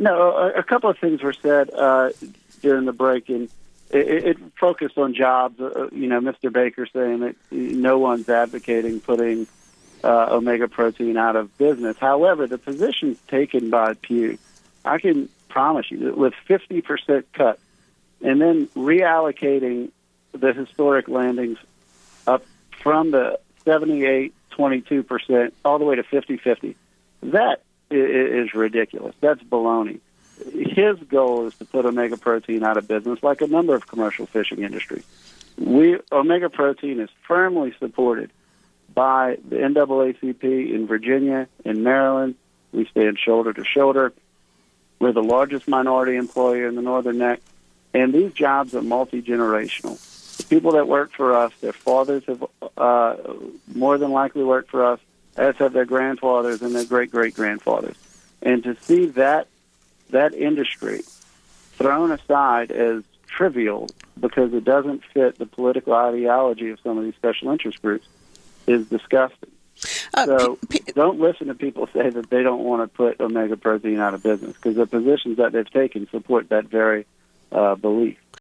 No, a couple of things were said during the break, and it focused on jobs. Mr. Baker saying that no one's advocating putting omega protein out of business. However, the positions taken by Pew, I can promise you that with 50% cut and then reallocating the historic landings up from the 78-22% all the way to 50-50, that is ridiculous. That's baloney. His goal is to put omega protein out of business like a number of commercial fishing industries. Omega protein is firmly supported by the NAACP in Virginia, in Maryland. We stand shoulder to shoulder. We're the largest minority employer in the Northern Neck, and these jobs are multi-generational. The people that work for us, their fathers have more than likely worked for us, as have their grandfathers and their great-great-grandfathers. And to see that industry thrown aside as trivial because it doesn't fit the political ideology of some of these special interest groups is disgusting. So don't listen to people say that they don't want to put omega protein out of business, because the positions that they've taken support that very belief.